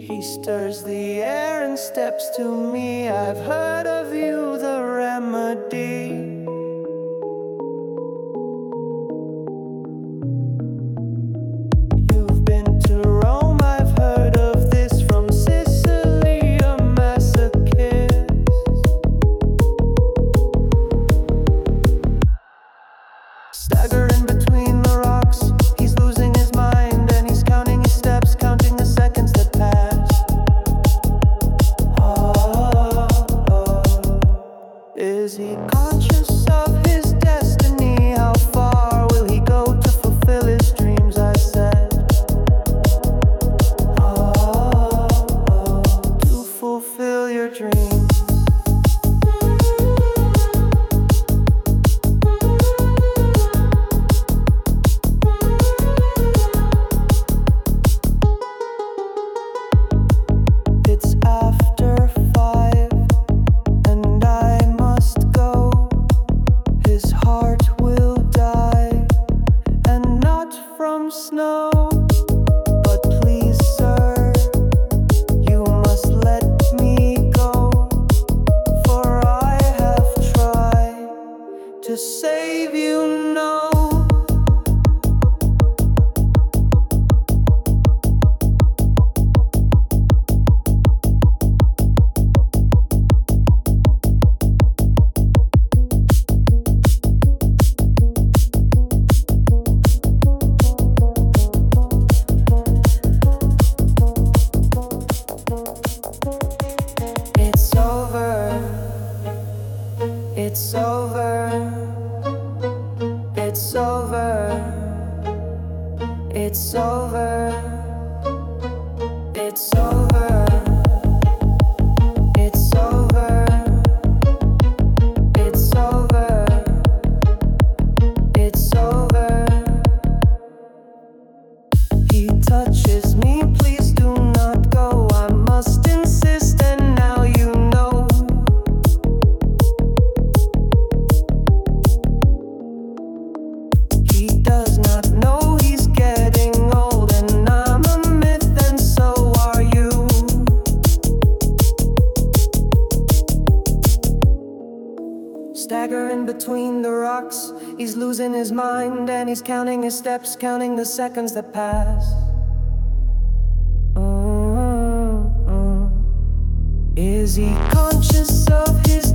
He stirs the air and steps to me. I've heard of you, the remedy. You've been to Rome, I've heard of this. From Sicily, a masochist. Staggering between the rocks, he's losing his mind, and he's counting his steps, counting the seconds that pass. Is he conscious of his destiny? How far will he go to fulfill his dreams? I said, to fulfill your dreams. It's after 5, and I must go. His heart will die, and not from snow. But please, sir, you must let me go, for I have tried to save you, no. It's over, it's over, it's over, it's over, it's over, it's over, it's over, it's over. He touches me, please do not go. I must insist, and now you know. He does not know he's getting old, and I'm a myth, and so are you. Staggering between the rocks, he's losing his mind, and he's counting his steps, counting the seconds that pass. Is he conscious of his